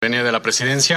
Venía de la presidencia.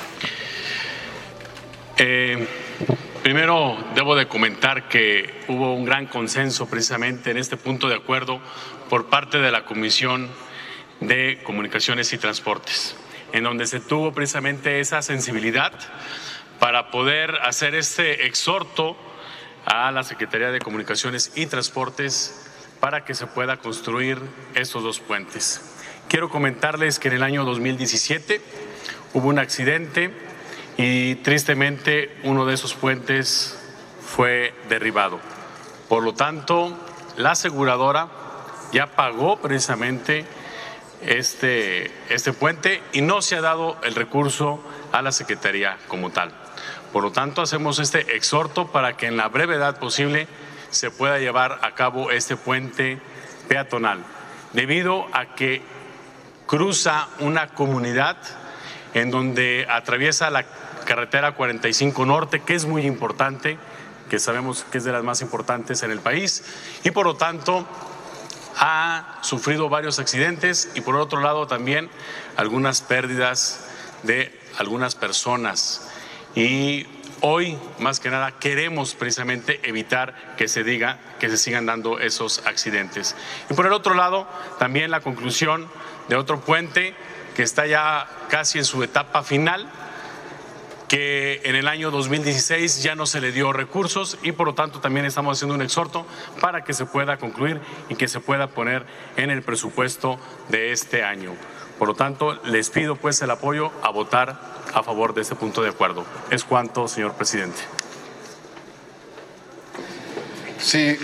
Primero debo de comentar que hubo un gran consenso precisamente en este punto de acuerdo por parte de la Comisión de Comunicaciones y Transportes, en donde se tuvo precisamente esa sensibilidad para poder hacer este exhorto a la Secretaría de Comunicaciones y Transportes para que se pueda construir estos dos puentes. Quiero comentarles que en el año 2017 hubo un accidente y tristemente uno de esos puentes fue derribado. Por lo tanto, la aseguradora ya pagó precisamente este puente y no se ha dado el recurso a la Secretaría como tal. Por lo tanto, hacemos este exhorto para que en la brevedad posible se pueda llevar a cabo este puente peatonal, debido a que cruza una comunidad en donde atraviesa la carretera 45 Norte, que es muy importante, que sabemos que es de las más importantes en el país, y por lo tanto ha sufrido varios accidentes y por otro lado también algunas pérdidas de algunas personas. Y hoy, más que nada, queremos precisamente evitar que se sigan dando esos accidentes. Y por el otro lado, también la conclusión de otro puente que está ya casi en su etapa final, que en el año 2016 ya no se le dio recursos y por lo tanto también estamos haciendo un exhorto para que se pueda concluir y que se pueda poner en el presupuesto de este año. Por lo tanto, les pido pues el apoyo a votar a favor de este punto de acuerdo. Es cuanto, señor presidente. Sí.